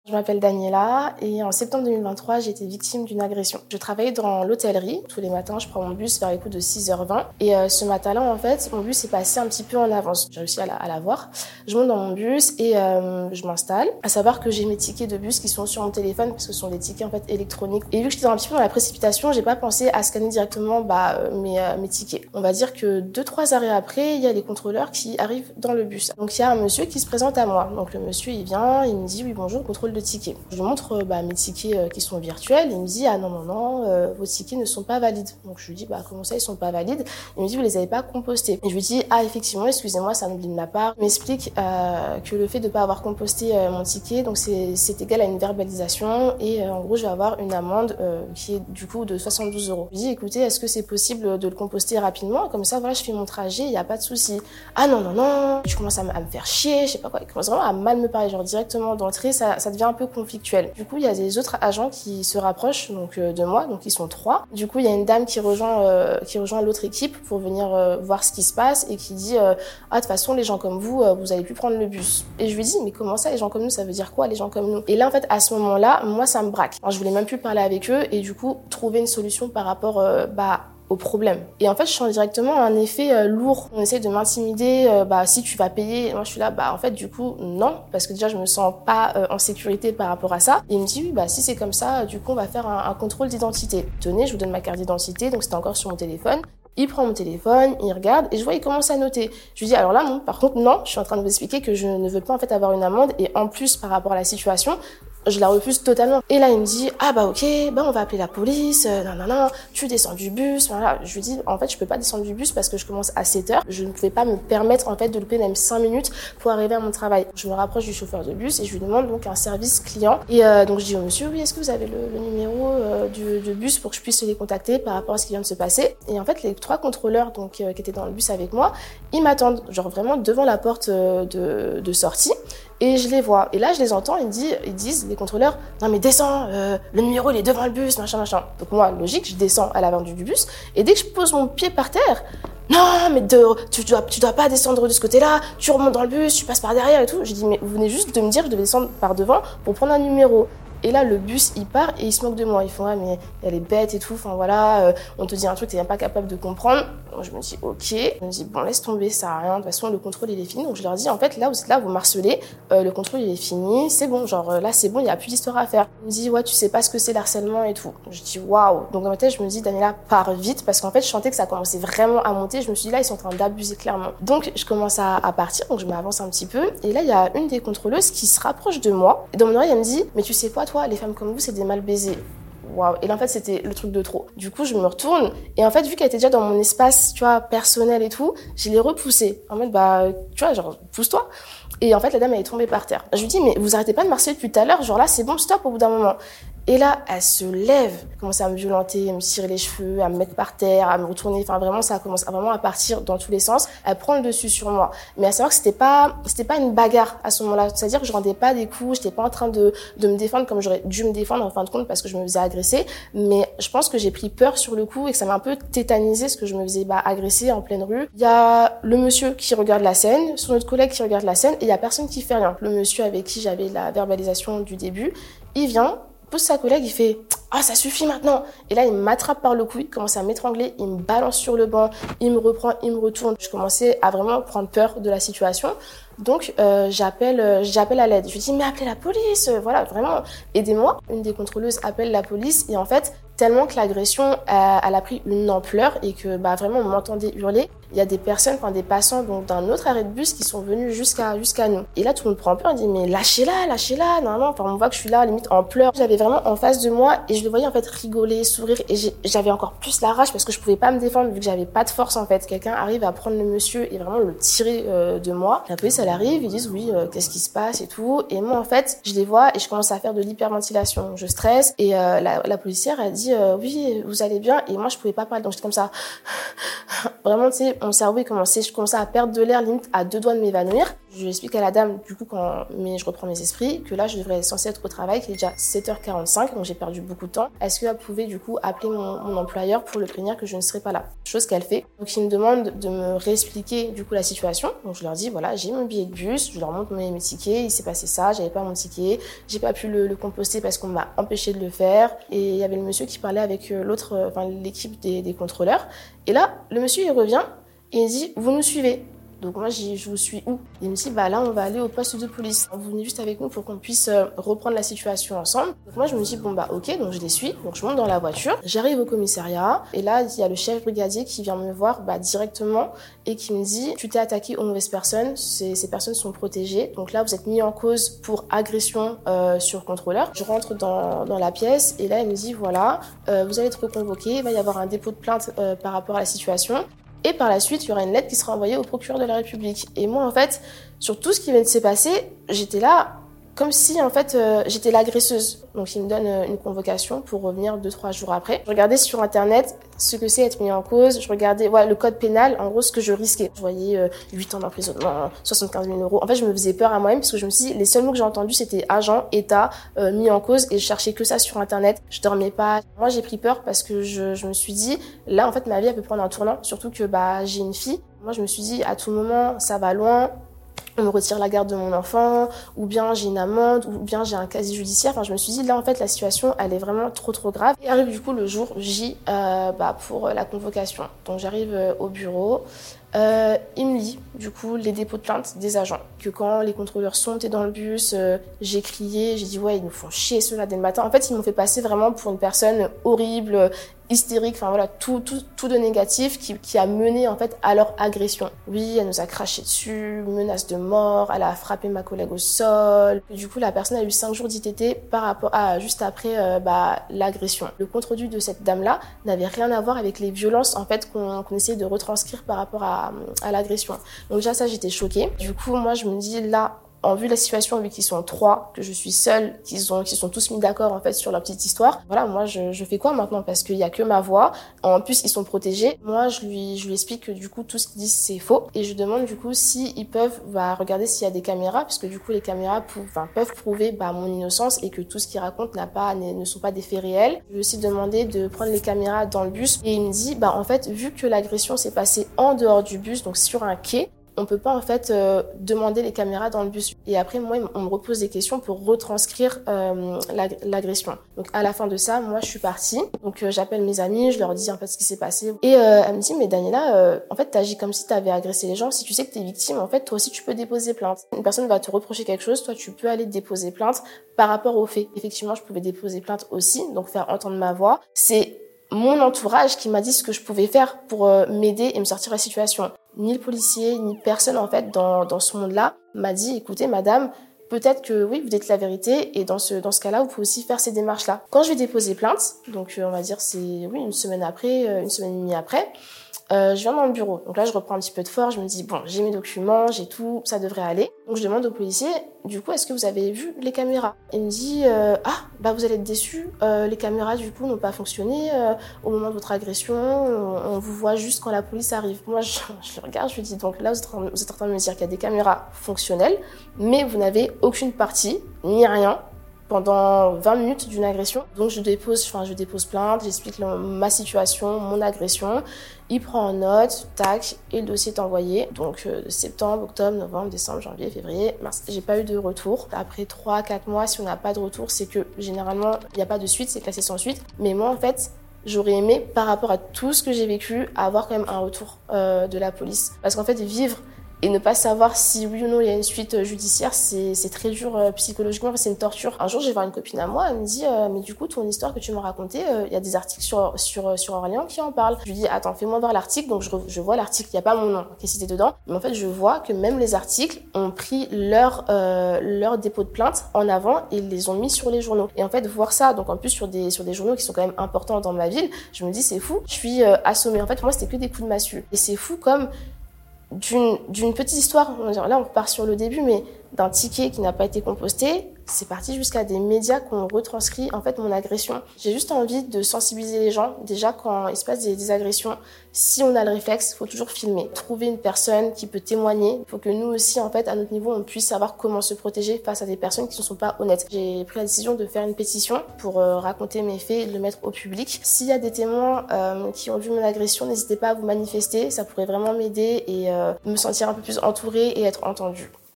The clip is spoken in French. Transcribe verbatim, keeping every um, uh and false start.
Je m'appelle Daniela et en septembre deux mille vingt-trois, j'ai été victime d'une agression. Je travaillais dans l'hôtellerie. Tous les matins, je prends mon bus vers les coups de six heures vingt. Et euh, ce matin-là, en fait, mon bus est passé un petit peu en avance. J'ai réussi à la, à la voir. Je monte dans mon bus et euh, je m'installe. À savoir que j'ai mes tickets de bus qui sont sur mon téléphone parce que ce sont des tickets en fait électroniques. Et vu que j'étais un petit peu dans la précipitation, j'ai pas pensé à scanner directement bah, mes, euh, mes tickets. On va dire que deux, trois arrêts après, il y a les contrôleurs qui arrivent dans le bus. Donc il y a un monsieur qui se présente à moi. Donc le monsieur, il vient, il me dit oui bonjour, contrôle de tickets. Je lui montre bah, mes tickets euh, qui sont virtuels et il me dit ah non non non euh, vos tickets ne sont pas valides. Donc je lui dis bah comment ça ils sont pas valides? Il me dit vous les avez pas compostés. Et je lui dis ah effectivement excusez-moi c'est un oubli de ma part. Il m'explique euh, que le fait de pas avoir composté euh, mon ticket donc c'est c'est égal à une verbalisation et euh, en gros je vais avoir une amende euh, qui est du coup de soixante-douze euros. Je lui dis écoutez est-ce que c'est possible de le composter rapidement comme ça voilà je fais mon trajet il y a pas de souci. Ah non non non tu commences à, m- à me faire chier je sais pas quoi il commence vraiment à mal me parler genre directement d'entrée ça ça devient un peu conflictuel. Du coup, il y a des autres agents qui se rapprochent donc euh, de moi, donc ils sont trois. Du coup, il y a une dame qui rejoint euh, qui rejoint l'autre équipe pour venir euh, voir ce qui se passe et qui dit euh, ah de toute façon les gens comme vous, euh, vous allez plus prendre le bus. Et je lui dis mais comment ça les gens comme nous, ça veut dire quoi les gens comme nous? Et là en fait à ce moment-là, moi ça me braque. Alors, je voulais même plus parler avec eux et du coup trouver une solution par rapport euh, bah au problème. Et en fait, je sens directement un effet euh, lourd. On essaie de m'intimider, euh, bah si tu vas payer. Et moi, je suis là, bah en fait, du coup, non, parce que déjà, je me sens pas euh, en sécurité par rapport à ça. Et il me dit, oui, bah si c'est comme ça, du coup, on va faire un, un contrôle d'identité. Tenez, je vous donne ma carte d'identité, donc c'était encore sur mon téléphone. Il prend mon téléphone, il regarde et je vois il commence à noter. Je lui dis alors là non, par contre non, je suis en train de vous expliquer que je ne veux pas en fait avoir une amende et en plus par rapport à la situation, je la refuse totalement. Et là, il me dit, ah bah ok, bah on va appeler la police, euh, non, non, non, tu descends du bus, voilà. Je lui dis, en fait, je peux pas descendre du bus parce que je commence à sept heures. Je ne pouvais pas me permettre, en fait, de louper même cinq minutes pour arriver à mon travail. Je me rapproche du chauffeur de bus et je lui demande donc un service client. Et euh, donc, je dis au monsieur, oui, est-ce que vous avez le, le numéro euh, du, du bus pour que je puisse les contacter par rapport à ce qui vient de se passer? Et en fait, les trois contrôleurs donc euh, qui étaient dans le bus avec moi, ils m'attendent, genre vraiment devant la porte euh, de, de sortie. Et je les vois. Et là, je les entends, ils disent, ils disent les contrôleurs, non mais descends, euh, le numéro il est devant le bus, machin, machin. Donc moi, logique, je descends à l'avant du bus, et dès que je pose mon pied par terre, non mais de, tu dois, tu dois pas descendre de ce côté-là, tu remontes dans le bus, tu passes par derrière et tout. Je dis, mais vous venez juste de me dire que je devais descendre par devant pour prendre un numéro. Et là, le bus, il part et il se moque de moi. Ils font, ah, mais elle est bête et tout. Enfin, voilà, euh, on te dit un truc, t'es même pas capable de comprendre. Donc, je me dis, ok. Je me dis, bon, laisse tomber, ça sert à rien. De toute façon, le contrôle, il est fini. Donc, je leur dis, en fait, là, vous êtes là, vous marcelez. Euh, le contrôle, il est fini. C'est bon. Genre, euh, là, c'est bon, il y a plus d'histoire à faire. Il me dit, ouais, tu sais pas ce que c'est l'harcèlement et tout. Je dis, waouh. Donc, dans ma tête, je me dis, Daniela, pars vite. Parce qu'en fait, je sentais que ça commençait vraiment à monter. Je me suis dit, là, ils sont en train d'abuser clairement. Donc, je commence à, à partir. Donc, je m'avance un petit peu. Et là, il y a une des contrôleuses qui se rapproche de moi. Et dans mon oreille, elle me dit, mais tu sais quoi, toi, les femmes comme vous, c'est des mal baisés. Waouh. Et là, en fait, c'était le truc de trop. Du coup, je me retourne. Et en fait, vu qu'elle était déjà dans mon espace, tu vois, personnel et tout, je l'ai repoussée. En mode, bah, tu vois, genre, pousse-toi. Et en fait, la dame, elle est tombée par terre. Je lui dis, mais vous arrêtez pas de marcher depuis tout à l'heure. Genre là, c'est bon, stop au bout d'un moment. Et là, elle se lève, elle commence à me violenter, à me tirer les cheveux, à me mettre par terre, à me retourner. Enfin, vraiment, ça commence à vraiment à partir dans tous les sens. Elle prend le dessus sur moi. Mais à savoir que c'était pas, c'était pas une bagarre à ce moment-là. C'est-à-dire que je rendais pas des coups, j'étais pas en train de, de me défendre comme j'aurais dû me défendre en fin de compte parce que je me faisais agresser. Mais je pense que j'ai pris peur sur le coup et que ça m'a un peu tétanisé parce que je me faisais, bah, agresser en pleine rue. Il y a le monsieur qui regarde la scène, son autre collègue qui regarde la scène et il y a personne qui fait rien. Le monsieur avec qui j'avais la verbalisation du début, il vient, pose sa collègue, il fait « Ah, ça suffit maintenant !» Et là, il m'attrape par le cou, il commence à m'étrangler, il me balance sur le banc, il me reprend, il me retourne. Je commençais à vraiment prendre peur de la situation. Donc, euh, j'appelle, euh, j'appelle à l'aide. Je lui dis « Mais appelez la police !» Voilà, vraiment, aidez-moi. Une des contrôleuses appelle la police et en fait, tellement que l'agression, euh, elle a pris une ampleur et que bah vraiment, on m'entendait hurler. Il y a des personnes, enfin des passants donc d'un autre arrêt de bus qui sont venus jusqu'à jusqu'à nous. Et là, tout le monde prend peur, on dit mais lâchez-la, lâchez-la, non non. Enfin, on voit que je suis là, limite en pleurs. J'avais vraiment en face de moi et je le voyais en fait rigoler, sourire et j'ai, j'avais encore plus la rage parce que je pouvais pas me défendre vu que j'avais pas de force en fait. Quelqu'un arrive à prendre le monsieur et vraiment le tirer euh, de moi. La police elle arrive, ils disent oui, euh, qu'est-ce qui se passe et tout. Et moi en fait, je les vois et je commence à faire de l'hyperventilation. Je stresse et euh, la, la policière elle dit euh, oui, vous allez bien et moi je pouvais pas parler donc j'étais comme ça. Vraiment tu sais, mon cerveau il commençait, je commençais à perdre de l'air limite à deux doigts de m'évanouir. Je lui explique à la dame, du coup, quand mais je reprends mes esprits, que là, je devrais être censée être au travail, qu'il est déjà sept heures quarante-cinq, donc j'ai perdu beaucoup de temps. Est-ce qu'elle pouvait, du coup, appeler mon, mon employeur pour le prévenir que je ne serai pas là? Chose qu'elle fait. Donc, il me demande de me réexpliquer, du coup, la situation. Donc, je leur dis, voilà, j'ai mon billet de bus, je leur montre mes, mes tickets, il s'est passé ça, j'avais pas mon ticket, j'ai pas pu le, le composter parce qu'on m'a empêché de le faire. Et il y avait le monsieur qui parlait avec l'autre, enfin, l'équipe des, des contrôleurs. Et là, le monsieur, il revient et il dit, vous nous suivez. Donc moi, j'ai, je vous suis où? Il me dit, bah là, on va aller au poste de police. Vous venez juste avec nous pour qu'on puisse euh, reprendre la situation ensemble. Donc moi, je me dis, bon bah ok, donc je les suis. Donc je monte dans la voiture, j'arrive au commissariat. Et là, il y a le chef brigadier qui vient me voir bah, directement et qui me dit, tu t'es attaqué aux mauvaises personnes, ces, ces personnes sont protégées. Donc là, vous êtes mis en cause pour agression euh, sur contrôleur. Je rentre dans, dans la pièce et là, il me dit, voilà, euh, vous allez être reconvoqué, il va y avoir un dépôt de plainte euh, par rapport à la situation. Et par la suite, il y aura une lettre qui sera envoyée au procureur de la République. Et moi, en fait, sur tout ce qui vient de se passer, j'étais là comme si, en fait, euh, j'étais l'agresseuse. Donc, il me donne euh, une convocation pour revenir deux, trois jours après. Je regardais sur Internet ce que c'est être mis en cause. Je regardais voilà, le code pénal, en gros, ce que je risquais. Je voyais euh, huit ans d'emprisonnement, soixante-quinze mille euros. En fait, je me faisais peur à moi-même parce que je me suis dit, les seuls mots que j'ai entendus, c'était agent, état, euh, mis en cause. Et je cherchais que ça sur Internet. Je dormais pas. Moi, j'ai pris peur parce que je, je me suis dit, là, en fait, ma vie, elle peut prendre un tournant. Surtout que bah j'ai une fille. Moi, je me suis dit, à tout moment, ça va loin. On me retire la garde de mon enfant, ou bien j'ai une amende, ou bien j'ai un casier judiciaire. Enfin, je me suis dit, là, en fait, la situation, elle est vraiment trop, trop grave. Et arrive du coup le jour J euh, bah, pour la convocation. Donc, j'arrive euh, au bureau. Euh, il me lit, du coup, les dépôts de plainte des agents. Que quand les contrôleurs sont montés dans le bus, euh, j'ai crié, j'ai dit, ouais, ils nous font chier ceux-là dès le matin. En fait, ils m'ont fait passer vraiment pour une personne horrible, hystérique, enfin voilà, tout, tout, tout de négatif qui, qui a mené en fait à leur agression. Oui, elle nous a craché dessus, menace de mort, elle a frappé ma collègue au sol. Du coup, la personne a eu cinq jours d'I T T par rapport à juste après euh, bah, l'agression. Le compte-rendu de cette dame-là n'avait rien à voir avec les violences en fait qu'on, qu'on essayait de retranscrire par rapport à, à l'agression. Donc déjà ça, j'étais choquée. Du coup, moi, je me dis là, en vue de la situation, vu qu'ils sont trois, que je suis seule, qu'ils ont, qu'ils sont tous mis d'accord en fait sur leur petite histoire. Voilà, moi je, je fais quoi maintenant parce qu'il y a que ma voix. En plus ils sont protégés. Moi je lui, je lui explique que du coup tout ce qu'ils disent c'est faux et je demande du coup si ils peuvent bah, regarder s'il y a des caméras parce que du coup les caméras pou- enfin, peuvent prouver bah, mon innocence et que tout ce qu'ils racontent n'a pas, ne, ne sont pas des faits réels. Je lui ai aussi demandé de prendre les caméras dans le bus et il me dit bah en fait vu que l'agression s'est passée en dehors du bus donc sur un quai. On peut pas en fait euh, demander les caméras dans le bus. Et après moi on me repose des questions pour retranscrire euh, l'ag- l'agression. Donc à la fin de ça, moi je suis partie. Donc euh, j'appelle mes amis, je leur dis en fait ce qui s'est passé. Et euh, elle me dit mais Daniela, euh, en fait t'agis comme si t'avais agressé les gens. Si tu sais que t'es victime, en fait toi aussi tu peux déposer plainte. Une personne va te reprocher quelque chose, toi tu peux aller déposer plainte par rapport aux faits. Effectivement je pouvais déposer plainte aussi, donc faire entendre ma voix. C'est mon entourage qui m'a dit ce que je pouvais faire pour euh, m'aider et me sortir de la situation. Ni le policier, ni personne en fait dans, dans ce monde-là m'a dit, écoutez madame, peut-être que oui, vous dites la vérité et dans ce, dans ce cas-là, vous pouvez aussi faire ces démarches-là. Quand je vais déposer plainte, donc euh, on va dire c'est oui une semaine après, euh, une semaine et demie après, Euh, je viens dans le bureau. Donc là, je reprends un petit peu de force. Je me dis, bon, j'ai mes documents, j'ai tout, ça devrait aller. Donc je demande au policier, du coup, est-ce que vous avez vu les caméras? Il me dit, euh, ah, bah vous allez être déçus. Euh, les caméras, du coup, n'ont pas fonctionné euh, au moment de votre agression. On, on vous voit juste quand la police arrive. Moi, je, je le regarde, je lui dis, donc là, vous êtes, en, vous êtes en train de me dire qu'il y a des caméras fonctionnelles, mais vous n'avez aucune partie, ni rien, pendant vingt minutes d'une agression. Donc je dépose, enfin je dépose plainte, j'explique le, ma situation, mon agression. Il prend en note, tac, et le dossier est envoyé. Donc euh, septembre, octobre, novembre, décembre, janvier, février, mars. J'ai pas eu de retour. Après trois, quatre mois, si on n'a pas de retour, c'est que généralement il n'y a pas de suite, c'est classé sans suite. Mais moi en fait, j'aurais aimé, par rapport à tout ce que j'ai vécu, avoir quand même un retour euh, de la police. Parce qu'en fait, vivre et ne pas savoir si oui ou non il y a une suite judiciaire, c'est, c'est très dur euh, psychologiquement, c'est une torture. Un jour, j'ai voir une copine à moi, elle me dit euh, mais du coup, ton histoire que tu m'as racontée, il euh, y a des articles sur, sur, sur Orléans qui en parlent. Je lui dis attends, fais-moi voir l'article. Donc je, je vois l'article, il n'y a pas mon nom qui est cité dedans, mais en fait, je vois que même les articles ont pris leur, euh, leur dépôt de plainte en avant et ils les ont mis sur les journaux. Et en fait, voir ça, donc en plus sur des, sur des journaux qui sont quand même importants dans ma ville, je me dis c'est fou, je suis euh, assommée. En fait, pour moi, c'était que des coups de massue. Et c'est fou comme D'une, d'une petite histoire, là on repart sur le début, mais d'un ticket qui n'a pas été composté, c'est parti jusqu'à des médias qui ont retranscrit en fait mon agression. J'ai juste envie de sensibiliser les gens. Déjà, quand il se passe des, des agressions, si on a le réflexe, il faut toujours filmer. Trouver une personne qui peut témoigner. Il faut que nous aussi, en fait, à notre niveau, on puisse savoir comment se protéger face à des personnes qui ne sont pas honnêtes. J'ai pris la décision de faire une pétition pour euh, raconter mes faits et de le mettre au public. S'il y a des témoins euh, qui ont vu mon agression, n'hésitez pas à vous manifester. Ça pourrait vraiment m'aider et euh, me sentir un peu plus entourée et être entendue.